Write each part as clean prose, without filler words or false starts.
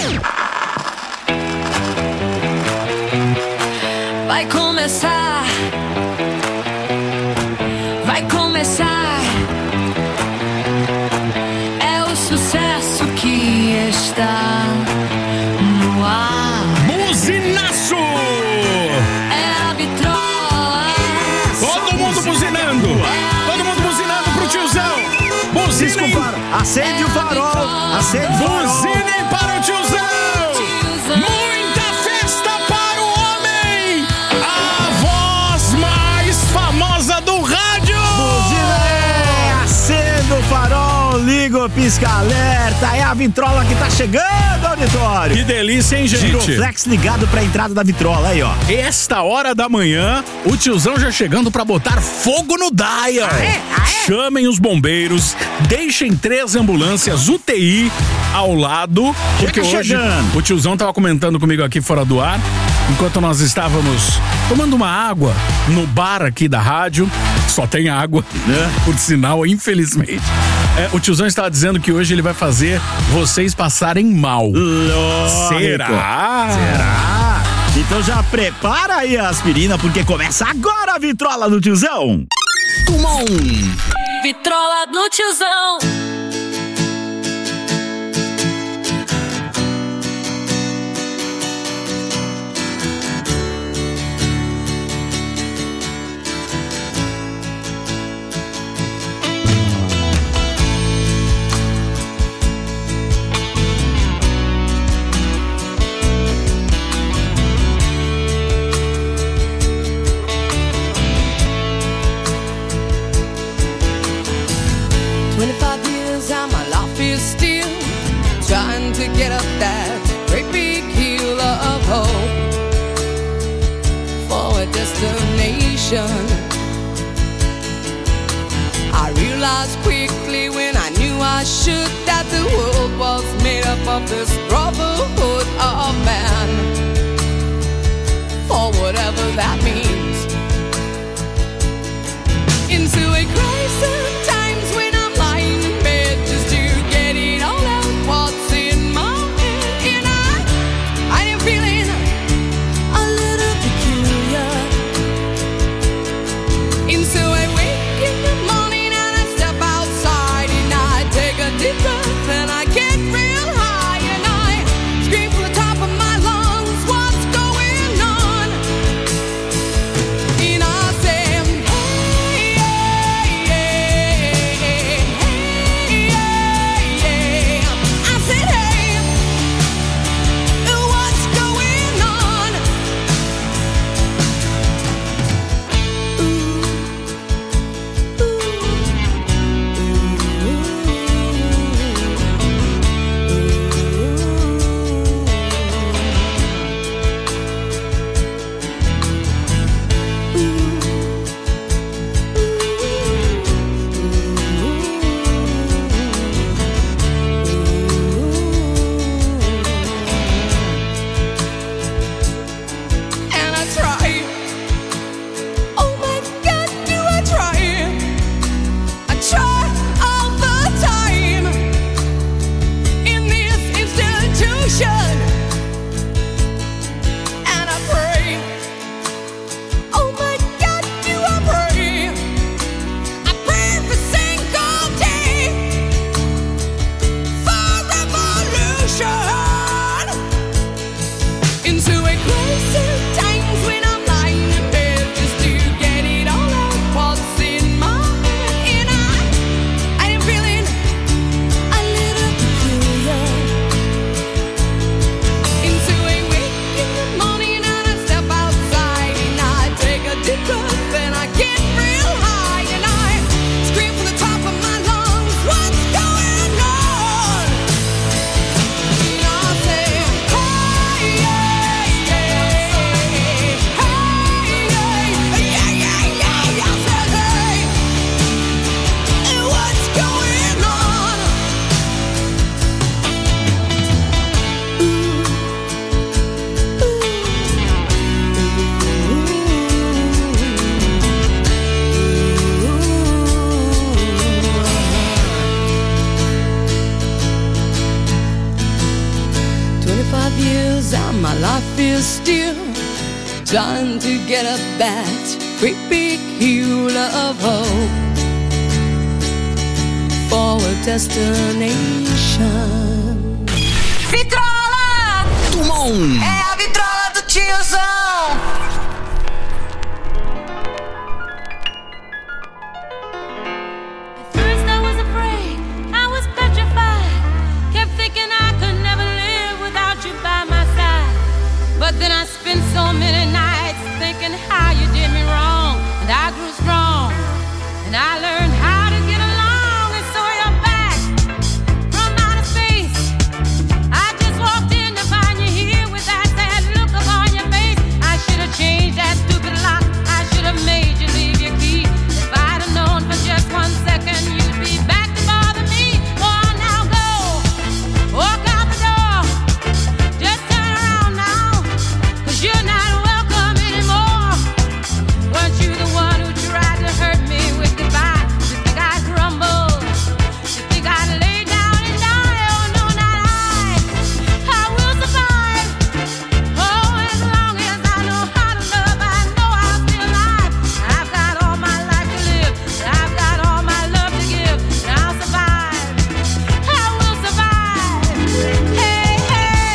Vai começar. Vai começar. É o sucesso que está no ar. Buzinaço! É a vitrola. Todo mundo buzinando! Todo mundo buzinando pro tiozão! Buzinem! Acende o farol! Acende o farol! Buzinem para o tiozão! Muita festa para o homem! A voz mais famosa do rádio! Buzina! Acende o farol! Liga o pisca-alerta! É a vitrola que tá chegando, auditório! Que delícia, hein, gente? Giroflex ligado pra entrada da vitrola, aí, ó. Esta hora da manhã, o tiozão já chegando pra botar fogo no dial. Chamem os bombeiros, deixem 3 ambulâncias UTI ao lado, porque hoje o tiozão tava comentando comigo aqui fora do ar, enquanto nós estávamos tomando uma água no bar aqui da rádio. Só tem água, por sinal, infelizmente. O tiozão estava dizendo que hoje ele vai fazer vocês passarem mal. Lógico. Será? Então já prepara aí a aspirina, porque começa agora a vitrola do tiozão. Toma um. Vitrola do tiozão. To get up that great big hill of hope for a destination. I realized quickly when I knew I should that the world was made up of this brotherhood of man, for whatever that means. Into a crisis times when I'm lying in bed just to get it all out. What's in my head, and I am feeling a little peculiar. And so I wake in the morning and I step outside and I take a deep breath and I get real high and I years and my life is still trying to get up that great big hill of hope for a destination. Vitrola! Tumon! É a vitrola do tiozão! But then I spent so many nights thinking how you did me wrong. And I grew strong, and I learned how to get along. And so you're back from outer space. I just walked in to find you here with that sad look upon your face. I should have changed that stupid lock. I should have made you leave your key. If I'd have known for just 1 second you'd be back to bother me. Oh, now go, walk out the door. Just turn around now. You're not welcome anymore. Weren't you the one who tried to hurt me with goodbye? You think I'd crumble? You think I'd lay down and die? Oh no, not I will survive. Oh, as long as I know how to love, I know I'll be alive. I've got all my life to live. I've got all my love to give. And I'll survive. I will survive. Hey, hey.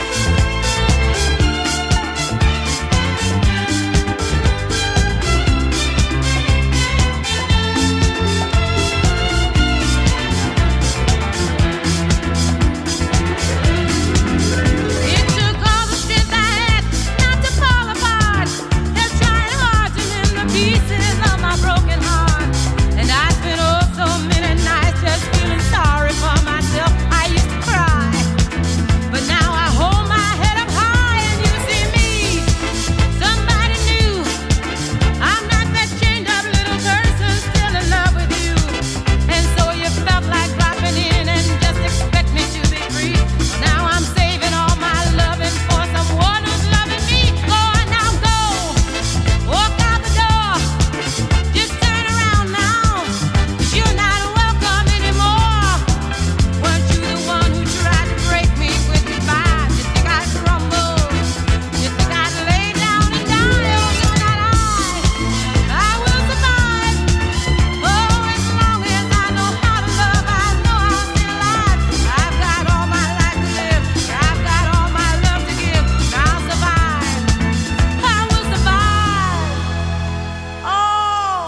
It took all the strength I had not to fall apart. They're trying hard to mend the pieces of my broken heart. And I spent oh so many nights just feeling sorry for myself. I used to cry, but now I hold my head up high and you see me. Somebody new. I'm not that chained up little person still in love with you. And so you felt like dropping in and just expect me to be free. Well, now I'm saving all my loving for someone who's loving me. Go on now, go. Walk out the door. Just turn around now. 'Cause you're not welcome anymore. Weren't you the one who tried to break me with goodbye? You think I'd crumble? You think I'd lay down and die? Oh, no, not I will survive. Oh, as long as I know how to love, I know I'll be alive. I've got all my life to live. I've got all my love to give. And I'll survive. I will survive. Oh.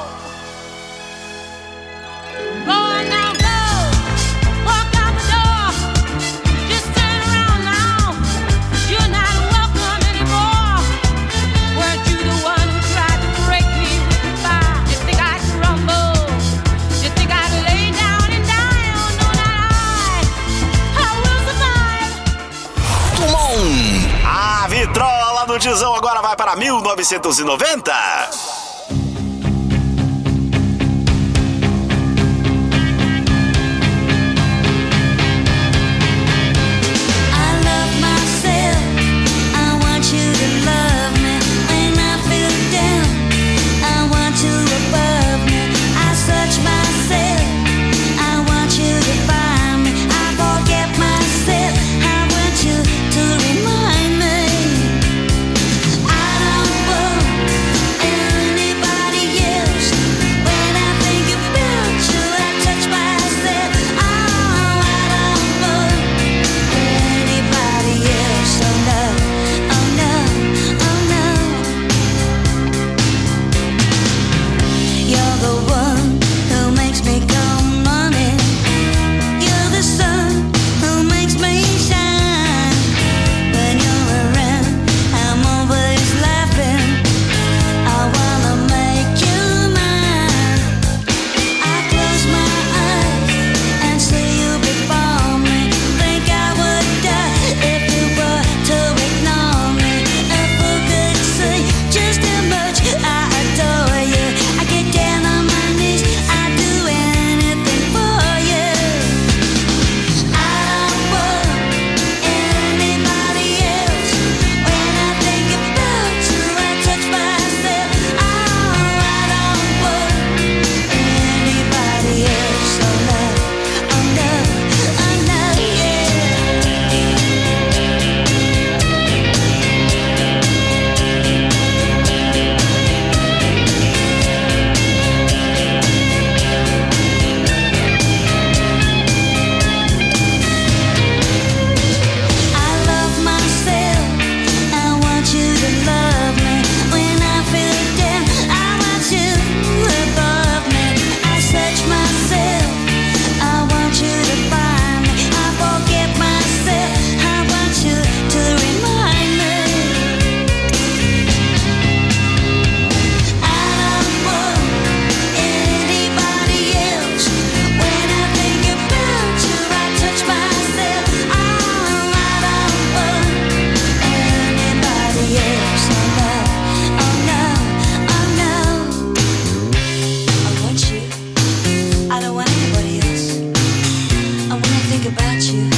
Go on now, go. Walk out the door. Just turn around now. 'Cause you're not welcome anymore. Weren't you the one who tried to break me with goodbye? You think I'd crumble? You think I'd lay down and die? Oh no, not I will survive. Tumon! A vitrola do Tizão agora vai para 1990. I love myself. I want you to love me when I feel down. I want you above me. I search myself. I want you to find me. I forget myself. I want you to remind me. I don't want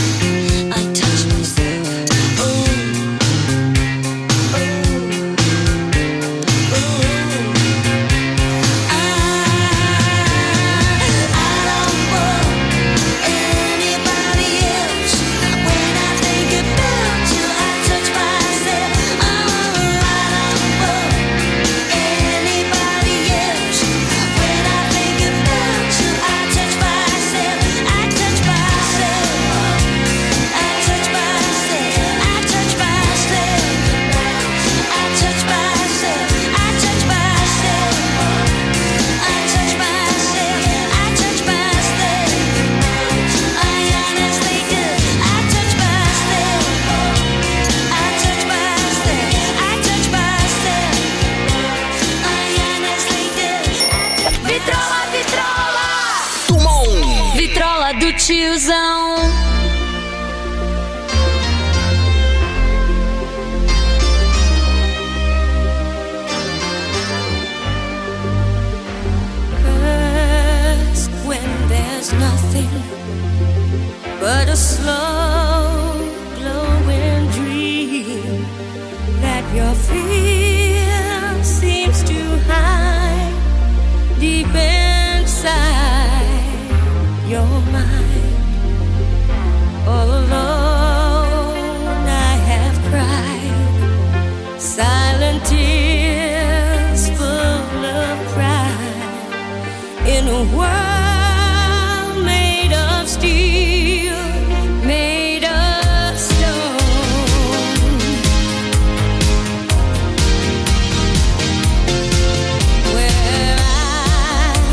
Vitrola do tiozão. First, when there's nothing but a slow glowing dream that your fear seems to hide deep inside your mind. All alone I have cried silent tears full of pride in a world made of steel, made of stone, where I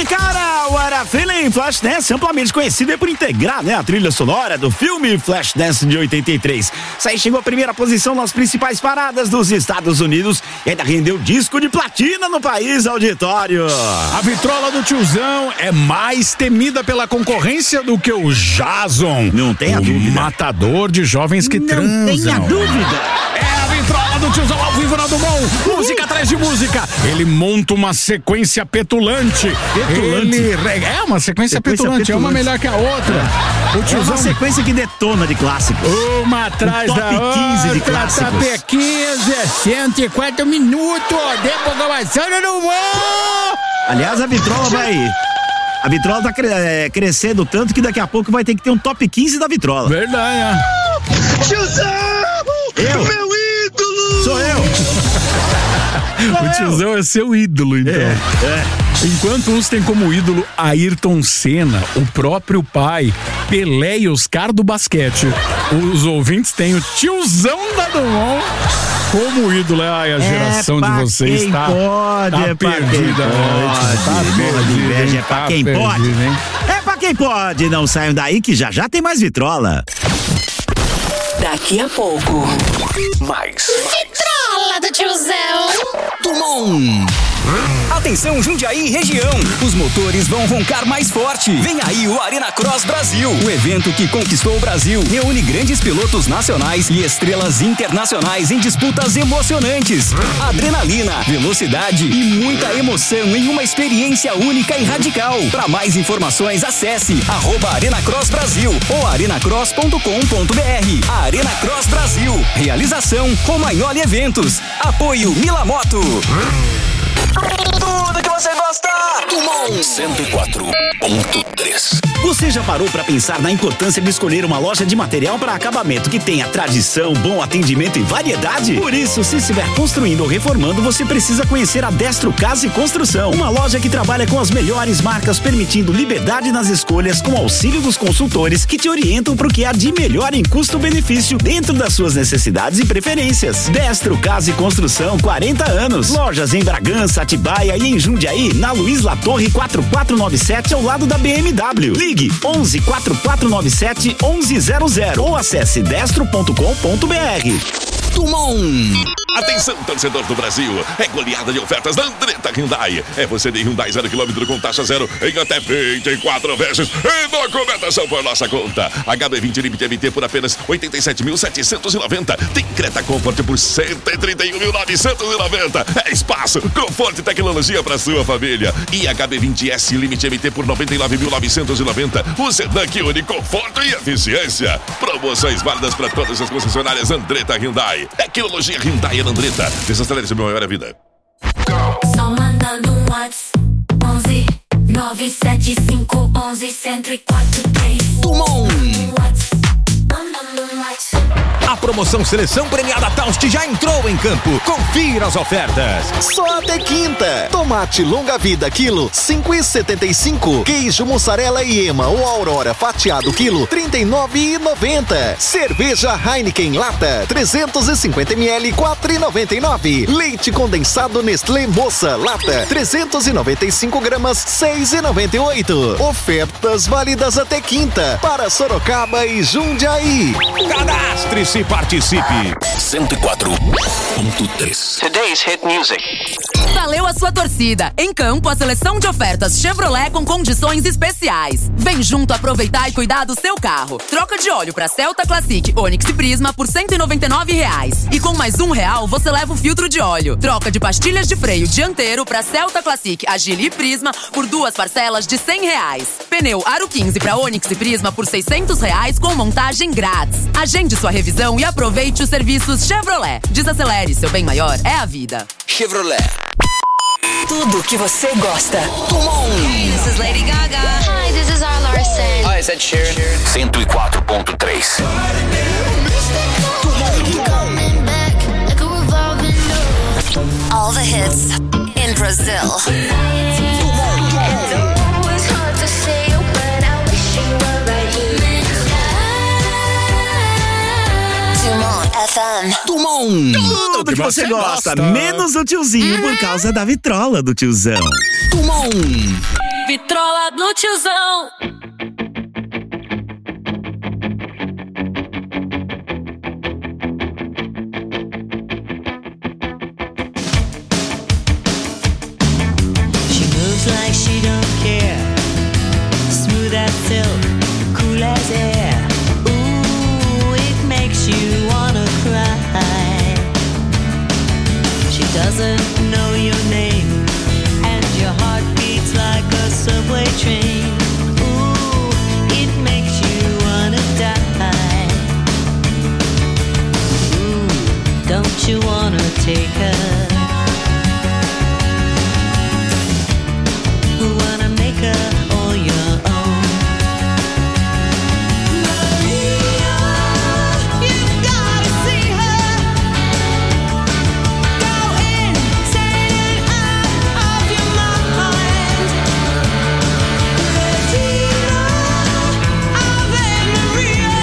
de cara, What a Feeling, Flashdance, amplamente conhecido por integrar, né, a trilha sonora do filme Flashdance de 83. Isso aí chegou à primeira posição nas principais paradas dos Estados Unidos e ainda rendeu disco de platina no país, auditório. A vitrola do tiozão é mais temida pela concorrência do que o Jason. Não tenha o dúvida. matador de jovens que transam. Não tenha dúvida. É a vitrola do tiozão ao vivo na Dumont. Música atrás de música. Ele monta uma sequência petulante. É uma sequência petulante. É uma melhor que a outra. O tiozão... É uma sequência que detona de clássicos. Uma atrás top da outra. 15 de clássicos. Top 15, 104 minutos de programação no Dumont. Aliás, a vitrola tá crescendo tanto que daqui a pouco vai ter que ter um top 15 da vitrola. Verdade, Tiozão! Eu? Meu ídolo! Sou eu! O tiozão é seu ídolo, então. Enquanto uns têm como ídolo Ayrton Senna, o próprio pai, Pelé e Oscar do basquete, os ouvintes têm o tiozão da Dumont como ídolo. Ai, a geração de vocês tá perdida. É pra quem pode. É pra quem pode. Não saiam daí que já tem mais vitrola. Daqui a pouco. Mais. Vitrola do tiozão. Dumont. Atenção Jundiaí região, os motores vão roncar mais forte. Vem aí o Arena Cross Brasil, o evento que conquistou o Brasil. Reúne grandes pilotos nacionais e estrelas internacionais em disputas emocionantes. Adrenalina, velocidade e muita emoção em uma experiência única e radical. Para mais informações acesse @Arena Cross Brasil ou arenacross.com.br. Arena Cross Brasil, realização Romagnoli Eventos, apoio Milamoto. Tudo que você gosta! Dumont 104.3. Você já parou pra pensar na importância de escolher uma loja de material para acabamento que tenha tradição, bom atendimento e variedade? Por isso, se estiver construindo ou reformando, você precisa conhecer a Destro Casa e Construção, uma loja que trabalha com as melhores marcas, permitindo liberdade nas escolhas com auxílio dos consultores que te orientam pro que há de melhor em custo-benefício dentro das suas necessidades e preferências. Destro Casa e Construção, 40 anos. Lojas em Bragança, Atibaia e em Jundiaí, na Luiz Latorre 4497, ao lado da BMW. Ligue 11 4497 1100 ou acesse destro.com.br. Dumont. Atenção, torcedor do Brasil, é goleada de ofertas da Andretta Hyundai. É você de Hyundai 0 km com taxa zero em até 24 vezes e documentação por nossa conta. HB20 Limite MT por apenas 87.790. Tem Creta Comfort por 131.990. É espaço, conforto e tecnologia para sua família. E HB20S Limite MT por 99.990. O sedã que une conforto e eficiência. Promoções válidas para todas as concessionárias Andretta Hyundai. Tecnologia Hyundai Andretta. Desacelere seu melhor a vida. Só mandando um WhatsApp 11 975 11 1043. Dumont. Mandando um WhatsApp. A promoção Seleção Premiada Taust já entrou em campo. Confira as ofertas. Só até quinta. Tomate longa vida quilo 5,75. Queijo mussarela e ema ou aurora fatiado quilo 39,90. Cerveja Heineken lata 350 ml 4,99. Leite condensado Nestlé Moça lata 395 gramas 6,98. Ofertas válidas até quinta para Sorocaba e Jundiaí. Cadastre-se e participe. 104.3. Today's hit music. Valeu a sua torcida. Em campo, a seleção de ofertas Chevrolet com condições especiais. Vem junto aproveitar e cuidar do seu carro. Troca de óleo para Celta Classic, Onix e Prisma por R$ 199. E com mais R$1 você leva o filtro de óleo. Troca de pastilhas de freio dianteiro para Celta Classic, Agile e Prisma por 2 parcelas de R$100. Pneu Aro 15 para Onix e Prisma por R$600 com montagem grátis. Agende sua revisão e aproveite os serviços Chevrolet. Desacelere, seu bem maior é a vida. Chevrolet. Tudo que você gosta. Dumont. This is Lady Gaga. Hi, this is R. Larson. Hi, is that Sharon? 104.3. Coming back like a revolving door. All the hits in Brazil. It's hard to say, but I wish you were right here. Dumont FM. Dumont. Tudo que você gosta, menos o tiozinho por causa da vitrola do tiozão. Dumont. Vitrola do tiozão. She moves like she don't care. Smooth as silk, cool as air. Ooh, it makes you wanna cry. She doesn't know your name, and your heart beats like a subway train. Ooh, it makes you wanna die. Ooh, don't you wanna take her? Wanna make her all your own. Maria, you've gotta see her. Go insane and out of your mind. Regina, Ave Maria.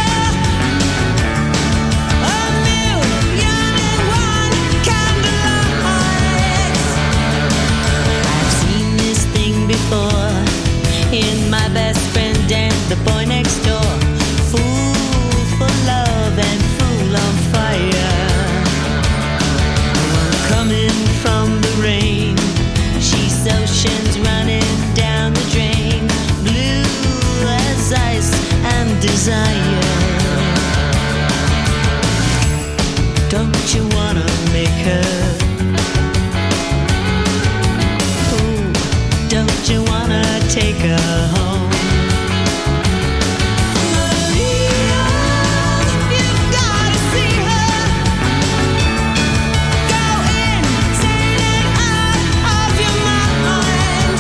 A million and one candlelights. I've seen this thing before in my best friend and the boy next door. Fool for love and fool on fire. One coming from the rain. She's oceans running down the drain. Blue as ice and desire. Don't you wanna make her? Don't you wanna take her home? Maria, you've gotta see her. Go insane and out of your mind.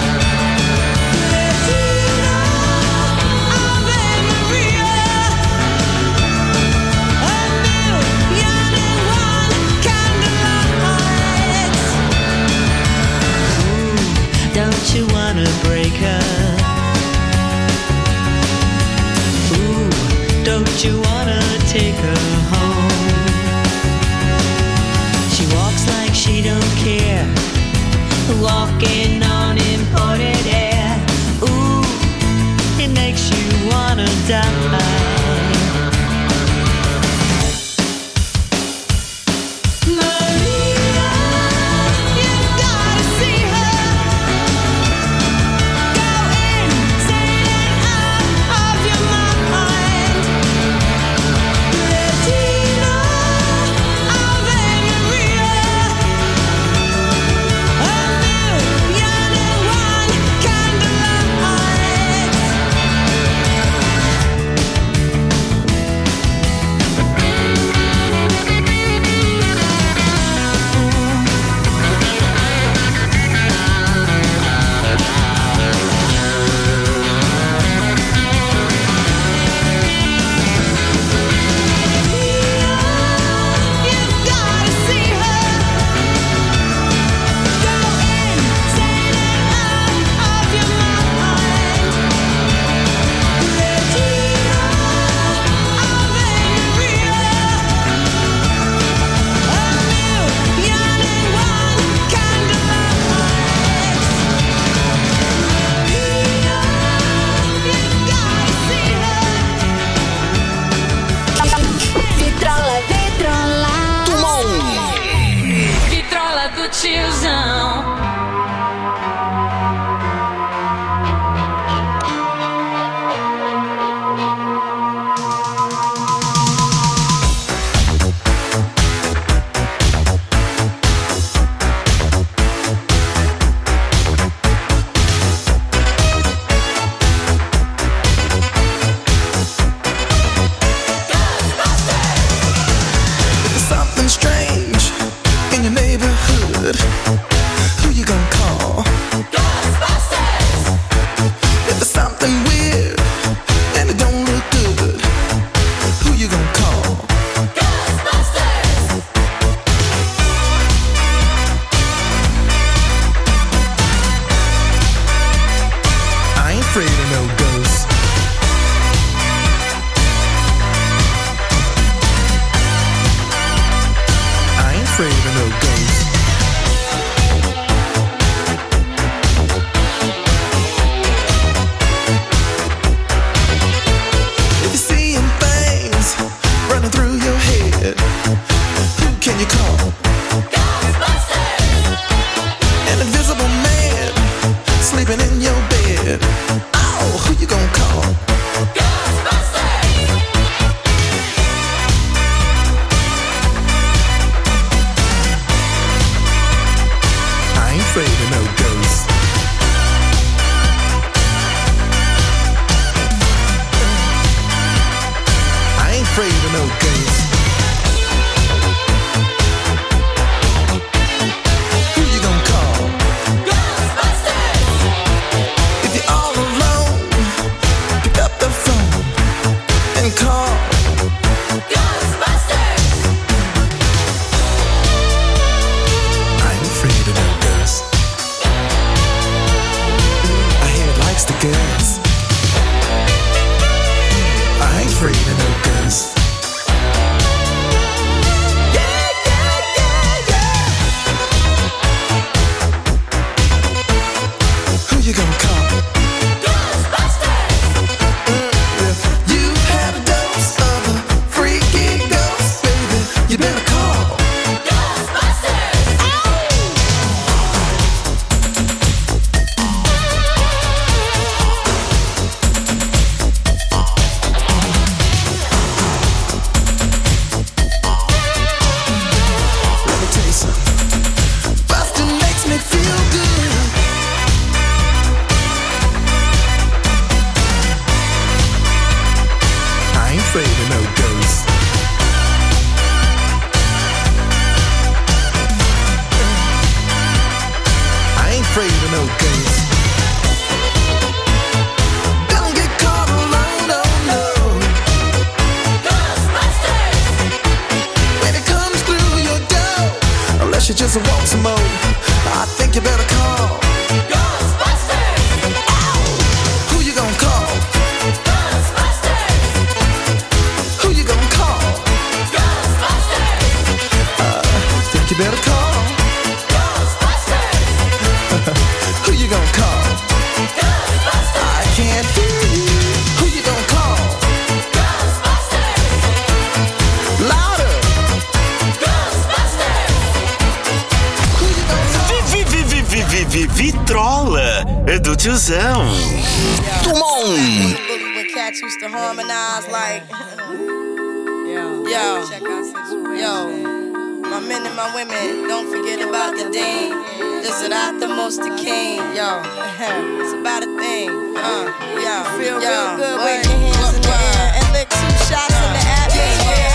Regina, Ave Maria. A million and one candlelights. Don't you wanna break her? Ooh, don't you wanna take her home? She walks like she don't care, walking on imported air. Ooh, it makes you wanna die. Maria, you've gotta see her. Go insane and out of your mind. Regina, Ave Maria. A million and one candlelights. she just wants some more. I think you better call Ghostbusters. Who you gonna call? Ghostbusters. Who you gonna call? Ghostbusters. Think you better call Ghostbusters. Who you gonna call? Ghostbusters. I can't hear you. Who you gonna call? Ghostbusters. Louder. Vitrola do tiozão. Tumon. When cats used to harmonize like, yo, my men and my women, don't forget about the dean. This is not the most the king, yo. It's about a thing, yo. Feel real good, wave your hands in the air and lick 2 shots in the atmosphere.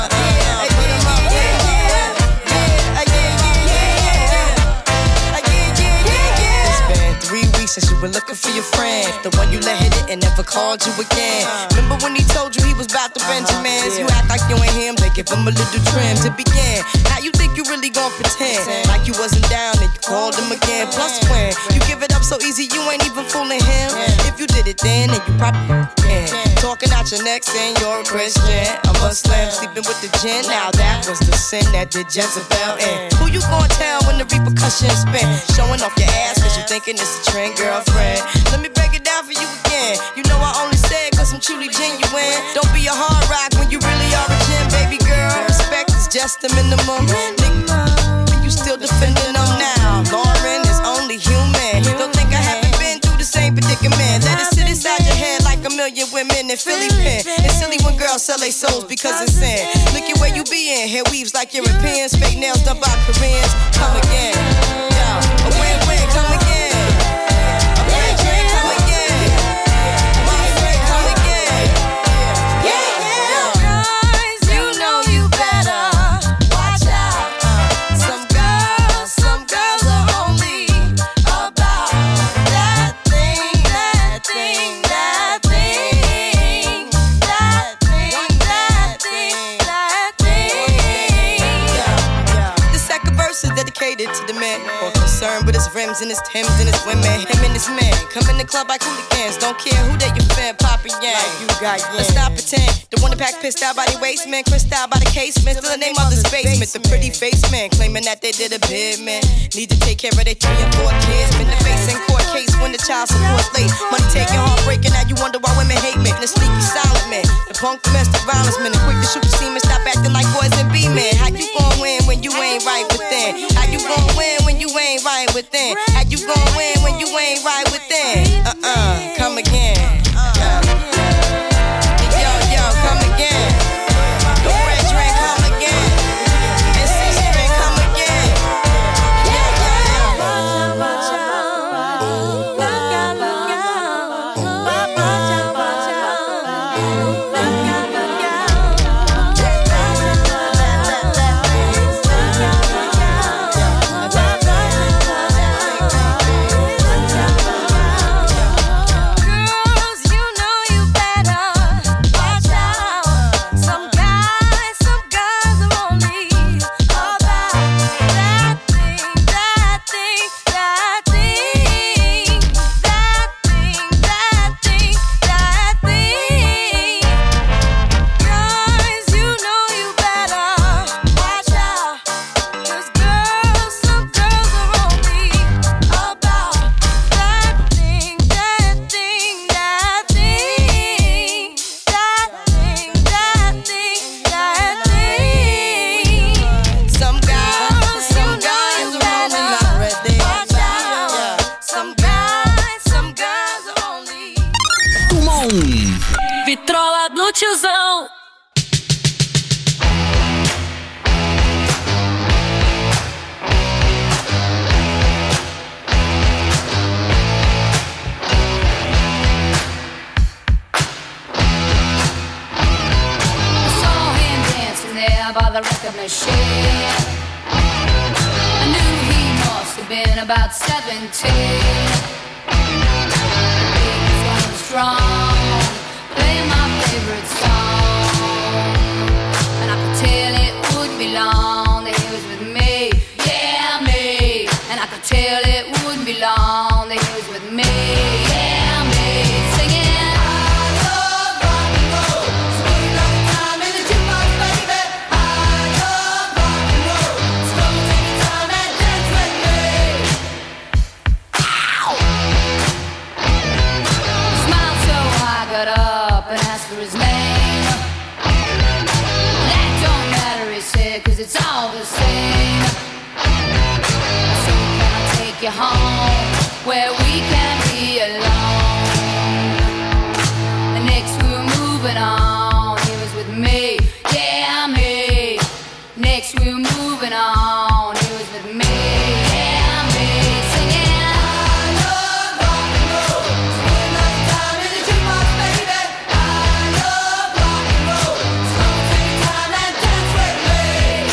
Since you were looking for your friend, the one you let hit it and never called you again. Remember when he told you he was about the Benjamins? You act like you ain't him, they give him a little trim to begin. Now you think you really gon' pretend like you wasn't down and you called him again. Plus when you give it up so easy, you ain't even fooling him. If you did it then you probably can. Talking out your neck saying you're a Christian, a Muslim, sleeping with the gin. Now that was the sin that did Jezebel in. Who you gon' tell when the repercussions spin? Showing off your ass cause you thinking it's a trend, girlfriend. Let me break it down for you again. You know I only say it cause I'm truly genuine. Don't be a hard rock when you really are a gem, baby girl. Respect is just the minimum. Nigga, you still defending them now. Lauren is only human. Don't think I haven't been through the same predicament. Let it sit inside your head like a million women in Philly pen. It's silly when girls sell their souls because it's sin. Look at where you be in. Hair weaves like Europeans. Fake nails done by Koreans. Come again. Yo, a win-win, come again. To the man, more concerned with his rims and his Timbs and his women. Him and his man come in the club like hooligans. Don't care who they your fan, Papa Yang. Like you got yang. Let's not pretend. The one that pack pissed out by the waist man, crissed out by the casement. Still the name of the basement. The pretty face man claiming that they did a bid, man. Need to take care of their 3 and 4 kids. Been the face in court case when the child support's late. Money taking, heartbreaking. Now you wonder why women hate me. The sneaky silent man, the punk domestic violence man, the quick to shoot the semen. Stop acting like boys and be men. How you gon' win when you ain't right within? How you gon' win when you ain't right within? How you gon' win when you ain't right within? Come again. Yo, come again. The red drink, come again. And 6 drink, come again. Vitrola do tiozão. By the record machine, I knew he must have been about 17. He was going strong, playing my favorite song, and I could tell it would be long that he was with me. Yeah. home where we can be alone. And next we're moving on. He was with me, yeah, me. Next we're moving on. He was with me, yeah, me. Singing, I love rock and roll. Spend enough time in the jukebox, baby. I love rock and roll. So take time and dance with me.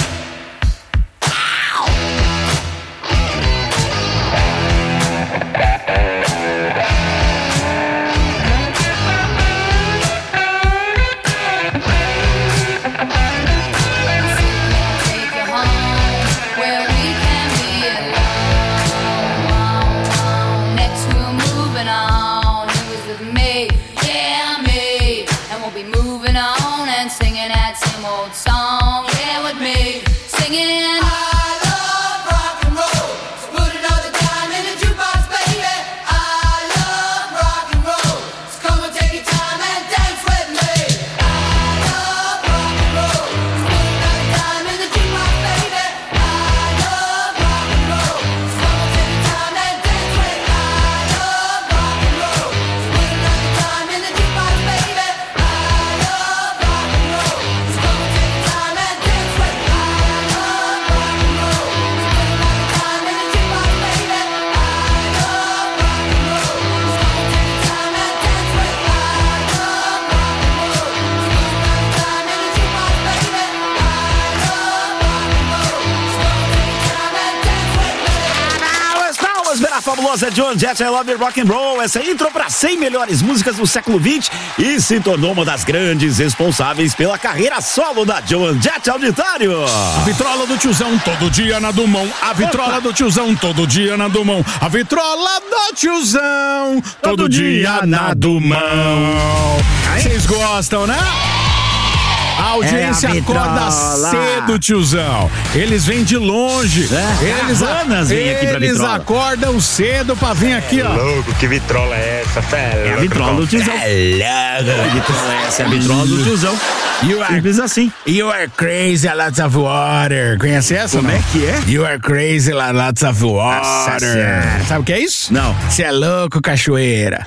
Take you home where we can be alone. Next we're moving on. He was with me, yeah, me. And we'll be moving on and singing that same old song, yeah, with me. Singing, I love rock and roll. So put another dime in the jukebox, baby. I love rock and roll. So come and take your time and dance with me. I love rock and roll. So put another dime in the jukebox, baby. I love rock and roll. So come and take your time and dance with me. I love rock and roll. So put another dime in the jukebox, baby. I love rock and roll. So come and take your time and dance with me. I love rock and roll. So put another dime in the jukebox, baby. I love rock and roll. So come and take your time and dance with me. I love rock and roll. So put another dime in the jukebox, baby. I love rock and roll. So come and take your time and dance with me. As palmas pela fabulosa Joan Jett, I Love Your Rock and Roll. Essa aí entrou para 100 melhores músicas do século XX e se tornou uma das grandes responsáveis pela carreira solo da Joan Jett, auditório. A vitrola do tiozão todo dia na Dumont. A vitrola do tiozão todo dia na Dumont. A vitrola do tiozão todo dia na Dumont. Vocês gostam, né? A audiência É a acorda vitrola. cedo, tiozão. Eles vêm de longe. Eles, Havaianas vêm aqui pra eles vitrola. acordam cedo pra vir aqui, ó. Louco, que vitrola é essa, fé? É a vitrola do tiozão. Essa é a vitrola do tiozão. Simples assim. You are crazy, lots of water. Conhece essa? Como não? é que é? You are crazy, lots of Nossa water. Senhora. Sabe o que é isso? Não. Você é louco, cachoeira.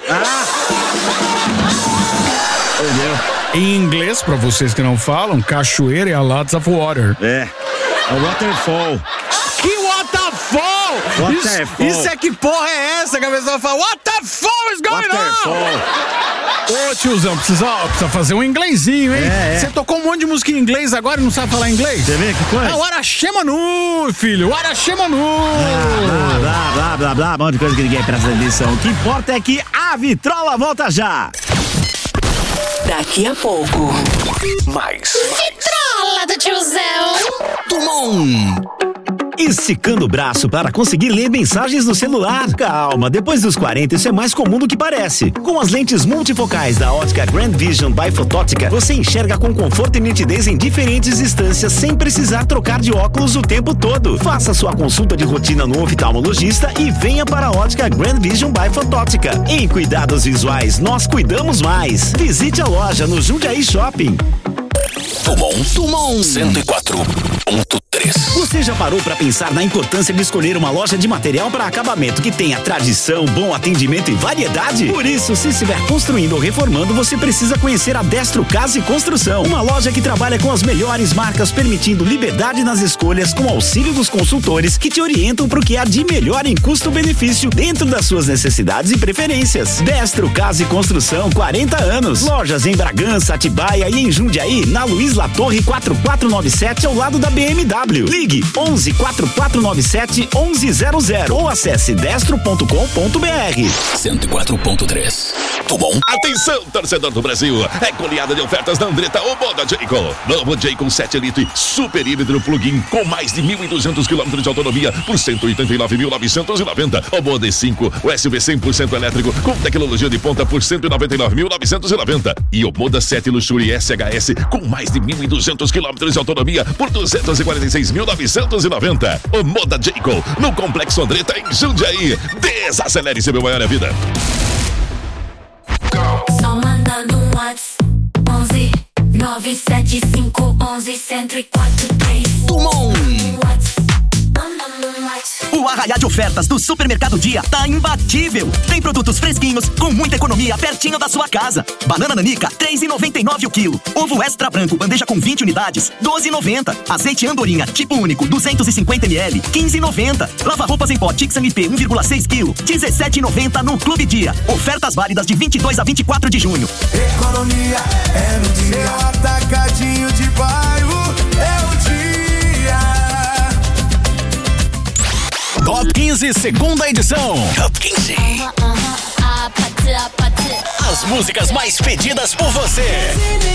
Em inglês, pra vocês que não falam, cachoeira é a lots of water. É. É o waterfall. Que waterfall? Waterfall. Isso é que porra é essa que a pessoa fala? What the fuck is going on? Ô, tiozão, precisa fazer um inglesinho, hein? É. Você tocou um monte de música em inglês agora e não sabe falar inglês? Você vê que coisa? É o Arachemanu, filho. O Arachemanu. Blá, blá, blá, um monte de coisa que ninguém presta atenção. O que importa é que a vitrola volta já. Daqui a pouco. Mais. Vitrola do tiozão. Dumont. Esticando o braço para conseguir ler mensagens no celular. Calma, depois dos 40 isso é mais comum do que parece. Com as lentes multifocais da ótica Grand Vision by Fotótica, você enxerga com conforto e nitidez em diferentes distâncias sem precisar trocar de óculos o tempo todo. Faça sua consulta de rotina no oftalmologista e venha para a ótica Grand Vision by Fotótica. Em cuidados visuais, nós cuidamos mais. Visite a loja no Jundiaí Shopping. Dumont 104.3. Você já parou para pensar na importância de escolher uma loja de material para acabamento que tenha tradição, bom atendimento e variedade? Por isso, se estiver construindo ou reformando, você precisa conhecer a Destro Casa e Construção, uma loja que trabalha com as melhores marcas, permitindo liberdade nas escolhas com auxílio dos consultores que te orientam para o que há de melhor em custo-benefício dentro das suas necessidades e preferências. Destro Casa e Construção, 40 anos. Lojas em Bragança, Atibaia e em Jundiaí, na Luiz Latorre 4497, ao lado da BMW. Ligue 11 4497 1100 ou acesse destro.com.br. 104.3. Dumont. Atenção, torcedor do Brasil. É goleada de ofertas da Andretta, o Moda Jayco. Novo Jayco 7 Elite Super Híbrido Plug-in com mais de 1.200 km de autonomia por 189.990. O Moda E5, o SUV 100% elétrico com tecnologia de ponta por 199.990. E o Moda 7 Luxury SHS com mais de 1.200 km de autonomia por 246.990. O Moda Jayco no Complexo Andretta em Jundiaí. Desacelere seu maior a vida. Só mandando um WhatsApp 11 975 11 1043. Dumont. Mandando um WhatsApp. O O arraiá de ofertas do Supermercado Dia tá imbatível. Tem produtos fresquinhos, com muita economia, pertinho da sua casa. Banana nanica, R$3,99 o quilo. Ovo extra branco, bandeja com 20 unidades, R$12,90. Azeite Andorinha, tipo único, 250 ml, R$15,90. Lava-roupas em pó Tixan IP, 1,6 kg, R$17,90 no Clube Dia. Ofertas válidas de 22 a 24 de junho. Economia é no dia. Meu atacadinho de bairro é o dia. Top 15, segunda edição. Top 15. As músicas mais pedidas por você.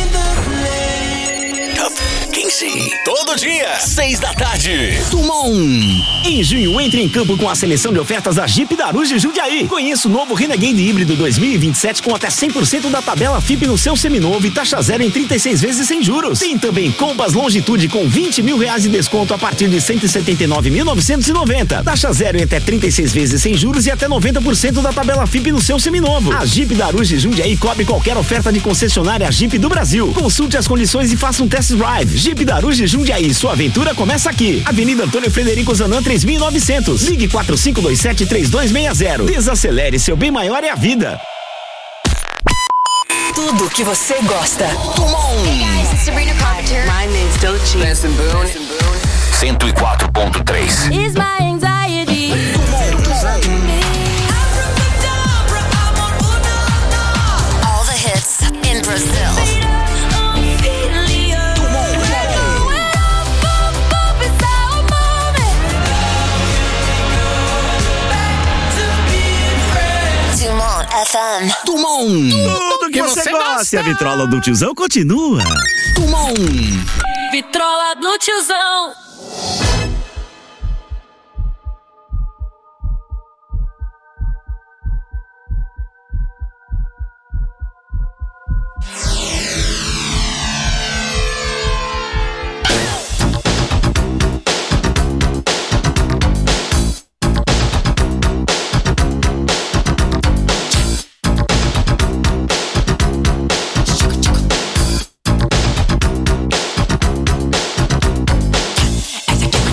Top 15. Todo dia, 6 da tarde. Tumon. Em junho, entre em campo com a seleção de ofertas da Jeep da Arujo Jundiaí. Conheça o novo Renegade híbrido 2027 com até 100% da tabela FIP no seu seminovo e taxa zero em 36 vezes sem juros. Tem também Compass Longitude com R$20 mil de desconto a partir de R$179.990. Taxa zero em até 36 vezes sem juros e até 90% da tabela FIP no seu seminovo. A Jeep da Arujo Jundiaí cobre qualquer oferta de concessionária Jeep do Brasil. Consulte as condições e faça um test drive. Jeep da Arujo Jundiaí, sua aventura começa aqui. Avenida Antônio Frederico Zanan 3900. Ligue 4527-3260. Desacelere, seu bem maior é a vida. Tudo que você gosta. Hey guys, it's Sabrina Carpenter. My name's Doechii. Benson Boone. 104.3. Is my anxiety. All the hits in Brazil. Tumon FM. Tumon. Tudo que você gosta. E a vitrola do tiozão continua. Tumon. Vitrola do tiozão. As I get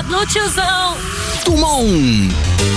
no tiozão. Tumon.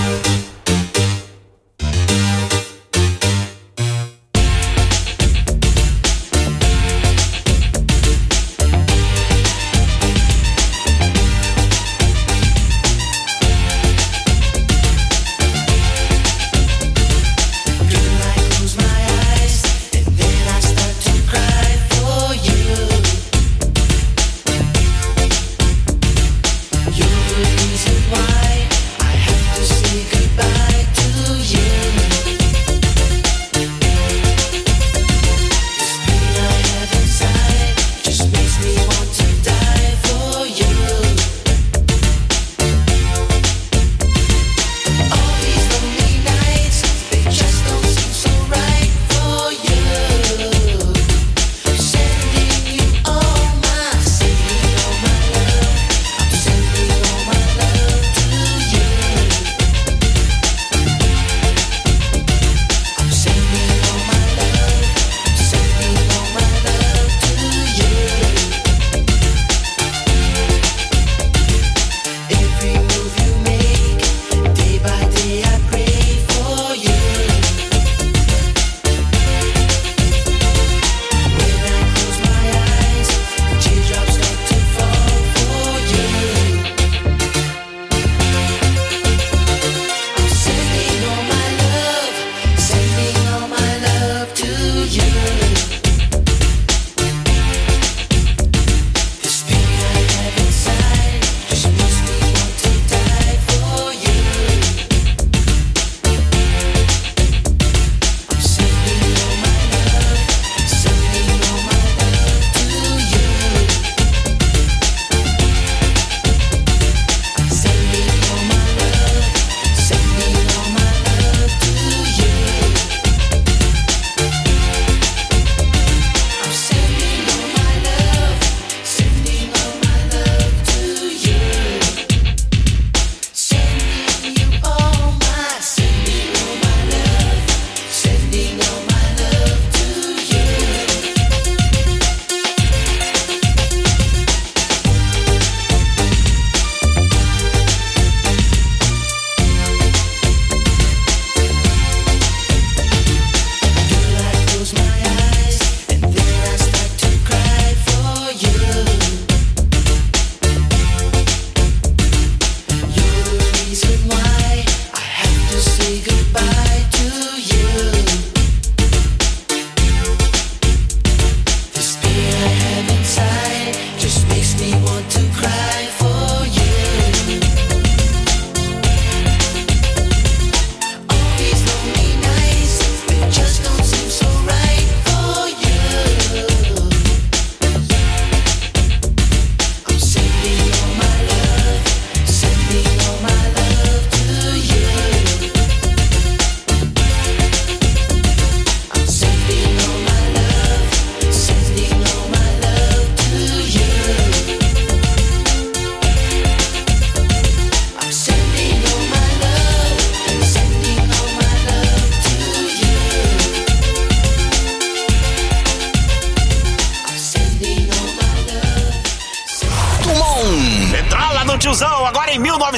Tiozão, agora em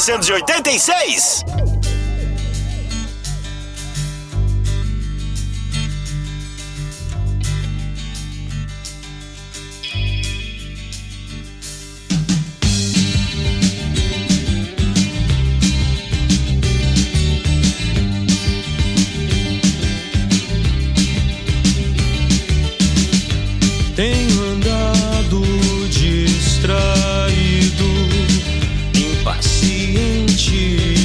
1986. Tenho andado distraído, impaciente,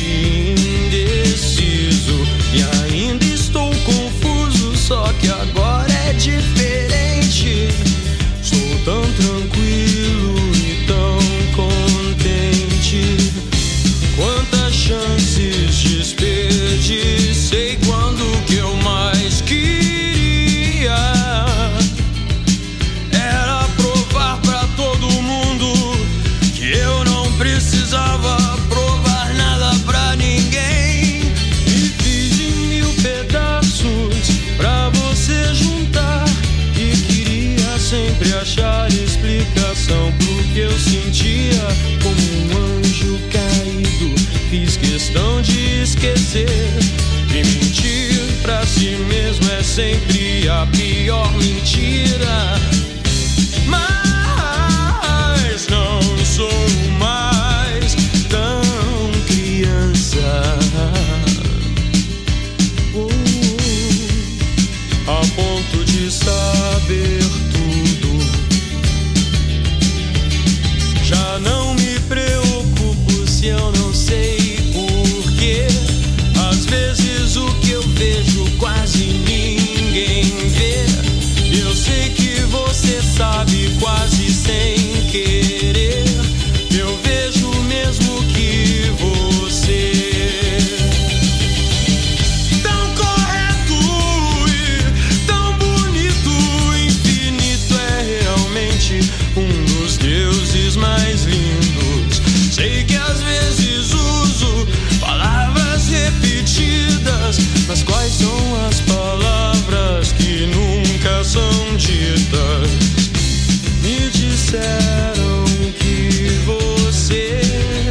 indeciso, e ainda estou confuso, só que agora é diferente. Estou tão tranquilo e tão contente. Quantas chances desperdicei quando que eu mais queria era provar pra todo mundo que eu não precisava provar nada pra ninguém. Me fiz em 1000 pedaços pra você juntar e queria sempre achar explicação pro que eu sentia como um anjo caído. esquecer. E mentir pra si mesmo é sempre a pior mentira. Mas não sou mais tão criança. A ponto de saber tudo. Já não me preocupo se eu não sei porquê. Às vezes o que eu vejo quase ninguém vê. Eu sei que você sabe quase sem querer. Eu vejo mesmo que você tão correto e tão bonito. Infinito é realmente um dos deuses mais lindos. Sei que às vezes uso palavras repetidas, mas quais são as palavras que nunca são ditas? Me disseram que você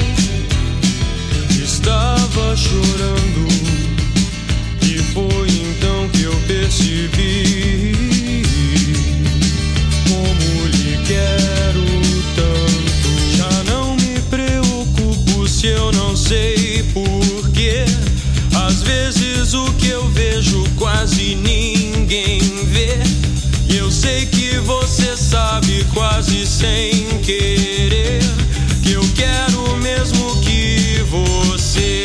estava chorando, e foi então que eu percebi como lhe quero tanto. Já não me preocupo se eu não sei porquê. Às vezes o que eu vejo quase ninguém vê. E eu sei que você sabe quase sem querer que eu quero mesmo que você.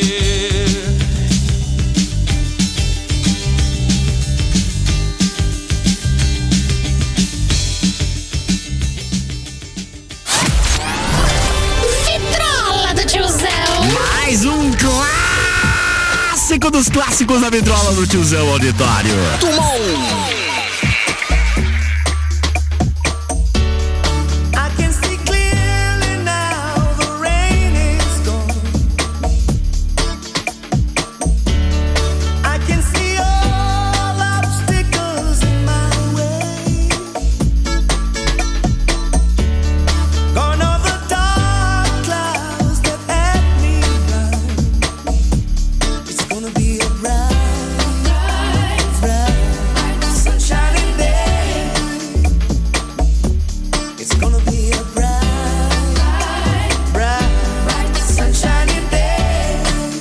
Vitrola do tiozão. Mais um clássico dos clássicos da vitrola do tiozão, auditório. I can see clearly now, the rain is gone. I can see all obstacles in my way. Gone are the dark clouds that had me blind. It's gonna be a bright, bright, sunshiny day. It's gonna be a bright, bright, sunshiny day.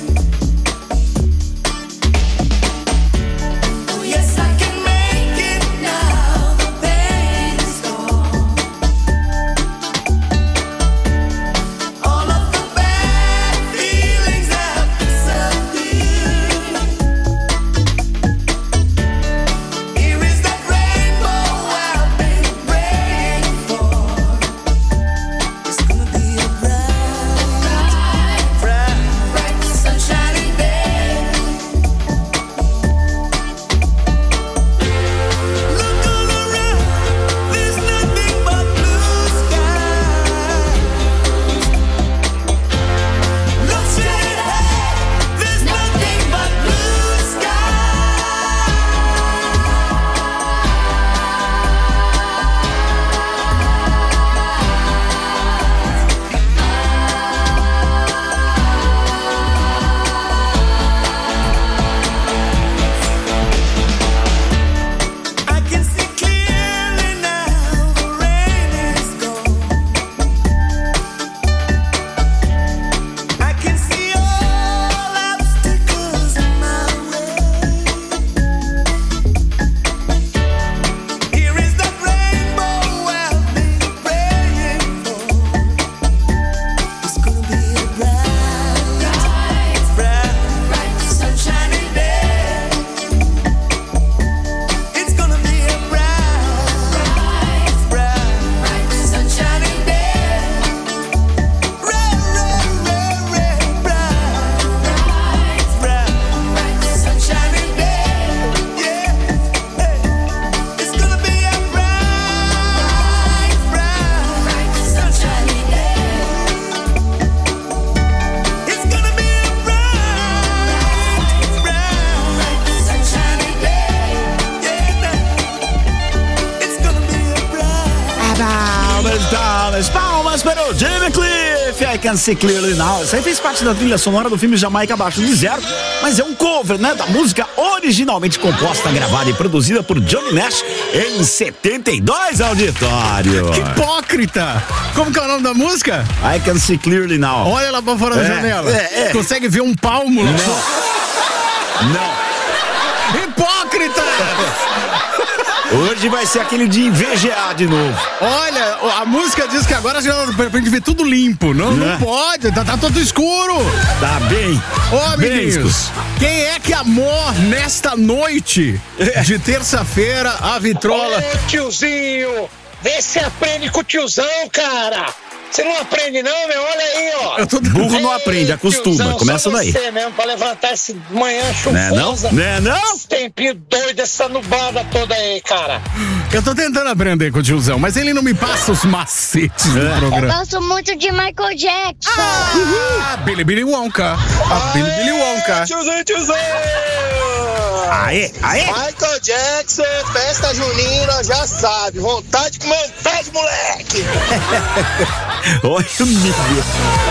Oh yes, I can make it now. The pain is gone. All of the bad feelings have disappeared. Here is that rainbow I've been praying for. It's gonna be a bright, bright, sunshiny day. Look all around, there's nothing but blue skies. Look straight ahead, there's nothing but blue I can see clearly now, the rain is gone. I can see all obstacles in my way. Here is that rainbow I've been praying for. It's gonna be a bright, bright, sunshiny day. It's gonna be a bright, bright, sunshiny day. Bright, sunshiny day. Yeah, it's gonna be a bright, sunshiny day. It's gonna be a bright, sunshiny day. Yeah, it's gonna be a bright. Palmas para o Jimmy Cliff I Can See Clearly Now. Isso aí fez parte da trilha sonora do filme Jamaica Abaixo de Zero, mas é um cover, né, da música originalmente composta, gravada e produzida por Johnny Nash em 72, auditório. Que hipócrita! Como que é o nome da música? I Can See Clearly Now. Olha lá pra fora da janela. Consegue ver um palmo lá? Não. Hipócrita! Hoje vai ser aquele de invejar de novo. Olha, a música diz que agora a gente vê tudo limpo. Não pode, tá todo escuro. Tá bem. Ô, amiguinhos, quem é que amou nesta noite de terça-feira a vitrola? Ô, tiozinho, vê se aprende com o tiozão, cara. Você não aprende não, meu? Olha aí, ó. Burro não aprende, acostuma. Tiozão, começa só daí. você mesmo, pra levantar esse manhã chuvosa. Não é não? Esse tempinho doido, essa nublada toda aí, cara. Eu tô tentando aprender com o tiozão, mas ele não me passa os macetes do Eu programa. gosto muito de Michael Jackson. Billy Wonka. Billy Wonka. Tiozão. Aê. Michael Jackson, festa junina, já sabe. Vontade com vontade, moleque. Olha o nível.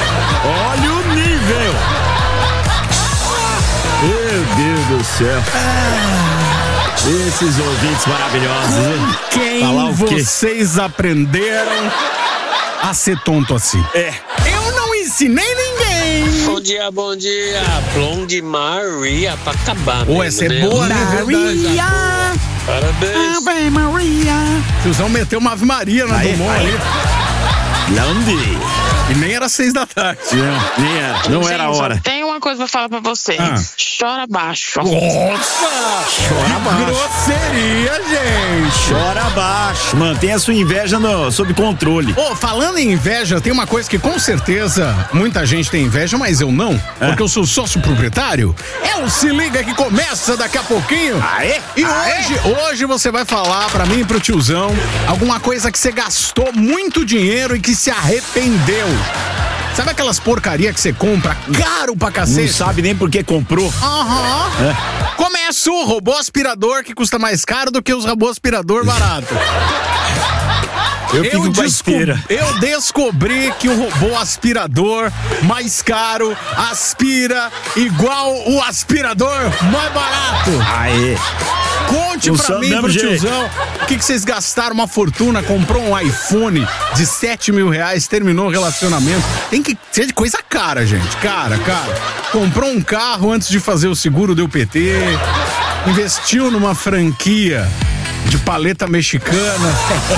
Meu Deus do céu. Esses ouvintes maravilhosos. hein? Quem vocês aprenderam a ser tonto assim? Eu não ensinei ninguém. Bom dia. Blonde Maria pra acabar. Ô, essa é boa, né? Maria. Parabéns. Ave Maria. O tiozão meteu uma Ave Maria na Dumont ali. Blonde. E nem era 6 da tarde. Nem era. Não era a hora. Tem uma coisa pra falar pra vocês. Chora baixo. Nossa! Chora baixo. Grosseria, gente. Chora baixo. Mantenha a sua inveja sob controle. Falando em inveja, tem uma coisa que com certeza muita gente tem inveja, mas eu não, porque eu sou sócio proprietário. É o Se Liga que começa daqui a pouquinho. E hoje você vai falar pra mim e pro tiozão alguma coisa que você gastou muito dinheiro e que se arrependeu. Sabe aquelas porcaria que você compra caro pra cacete? Não sabe nem por que comprou. Começa o robô aspirador que custa mais caro do que os robô aspirador barato. Eu fico com a esteira. Eu descobri que o robô aspirador mais caro aspira igual o aspirador mais barato. Aê. Conte pra mim, pro tiozão, o que vocês gastaram uma fortuna, comprou um iPhone de R$7.000, terminou o relacionamento. Tem que ser de coisa cara, gente. Cara. Comprou um carro antes de fazer o seguro, deu PT. Investiu numa franquia de paleta mexicana.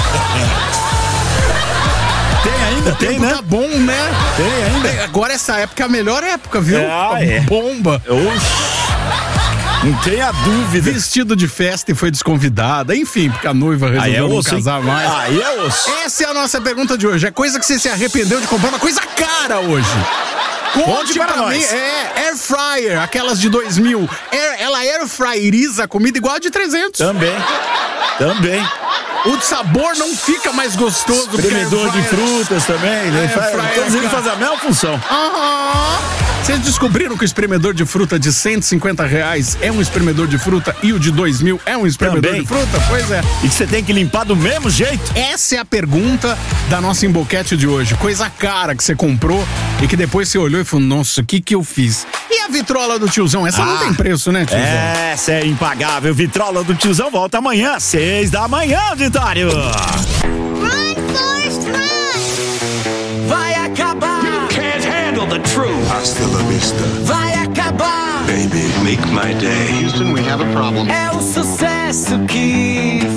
Tem, né? Tá bom, né? Tem ainda. Agora essa época é a melhor época, viu? Bomba. Não tenha dúvida. Vestido de festa e foi desconvidada. Enfim, porque a noiva resolveu não casar mais. Aí é osso. Essa é a nossa pergunta de hoje. É coisa que você se arrependeu de comprar, uma coisa cara hoje. Conte pra nós. mim. Air fryer, aquelas de 2.000. Ela air fryeriza a comida igual a de 300. Também. O sabor não fica mais gostoso do que espremedor de frutas também, né? Todos eles fazem a mesma função. Vocês descobriram que o espremedor de fruta de R$150 é um espremedor de fruta e o de 2.000 é um espremedor de fruta? Pois é. E que você tem que limpar do mesmo jeito? Essa é a pergunta da nossa emboquete de hoje. Coisa cara que você comprou e que depois você olhou e falou, nossa, o que eu fiz? E a vitrola do tiozão? Essa não tem preço, né, tiozão? Essa é impagável. Vitrola do tiozão volta amanhã, 6 da manhã, auditório. Run, Forrest, run! Vai acabar. You can't handle the truth. Hasta la vista. Vai acabar. Baby, make my day. Houston, we have a problem. É o sucesso que